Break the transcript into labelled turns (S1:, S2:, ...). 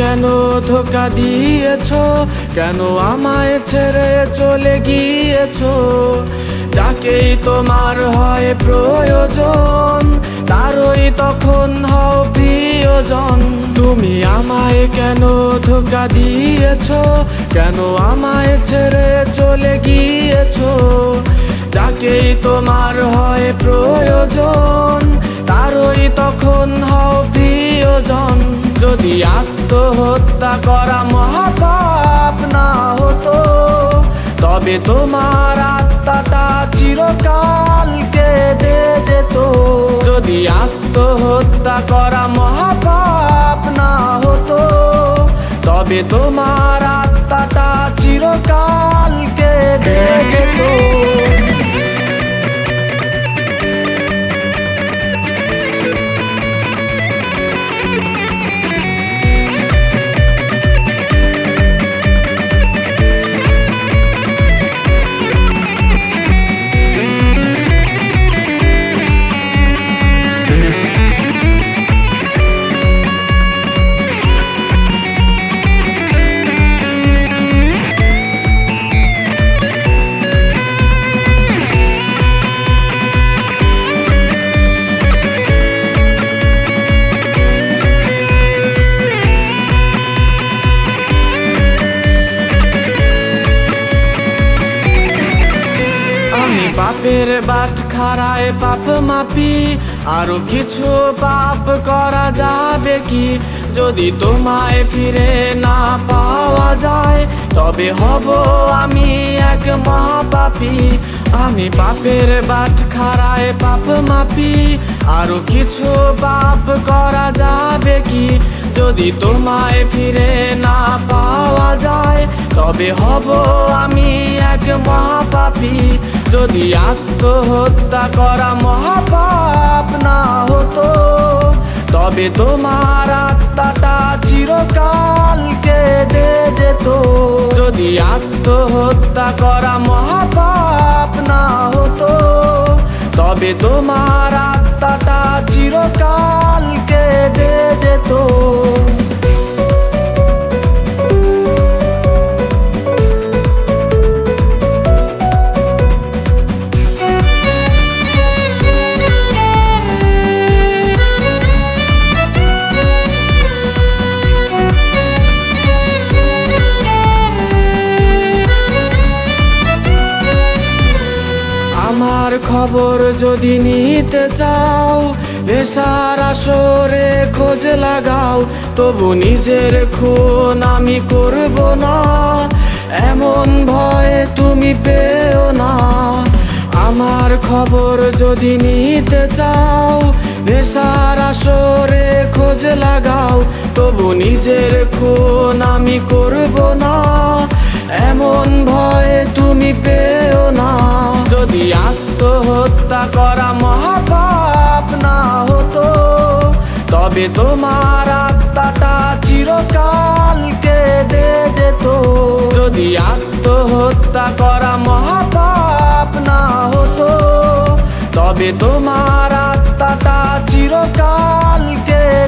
S1: কেন ধোঁকা দিয়েছো, কেন আমায় ছেড়ে চলে গিয়েছো? যাকেই তোমার হয় প্রয়োজন তারই তখন হও প্রিয়জন। তুমি আমায় কেন ধোঁকা দিয়েছো, কেন আমায় ছেড়ে চলে গিয়েছো? যাকেই তোমার হয় প্রয়োজন তারই তখন হও প্রিয়জন। যদি আত্মহত্যা করা মহাপাপ না হতো, তবে তোমার আত্মাটা চিরকাল কেঁদে যেত। যদি আত্মহত্যা করা মহাপাপ না হতো, তবে তোমার আত্মাটা চিরকাল কেঁদে যেত। পাপের বাটখারায় পাপ মাপি, আরো কিছু পাপ করা যাবে কি? যদি তোমায় ফিরে না পাওয়া যায়, তবে হব আমি এক মহাপাপী। আমি পাপের বাটখারায় পাপ মাপি, আরো কিছু পাপ করা যাবে কি? যদি তোমায় ফিরে না পাওয়া যায়, তবে হব আমি এক মহাপাপী। যদি আত্মহত্যা করা মহাপাপ না হতো, তবে তোমার আত্মাটা চিরকাল কেঁদে যেত। যদি আত্মহত্যা করা মহাপাপ না হতো, তবে তোমার আত্মাটা চিরকাল কেঁদে যেত। আমার খবর যদি নিতে চাও, নেশার আসরে খোঁজ লাগাও, তবু নিজের খুন আমি করব না, এমন ভয় তুমি পেও না। আমার খবর যদি নিতে চাও, নেশার আসরে খোঁজ লাগাও, তবু নিজের খুন আমি করব না, এমন ভয় তুমি পেও না। যদি আত্মহত্যা করা মহাপাপ না হতো, তবে তোমার আত্মাটা চিরকাল কেঁদে যেত। যদি আত্মহত্যা করা মহাপাপ না হতো, তবে তোমার আত্মাটা চিরকাল কেঁদে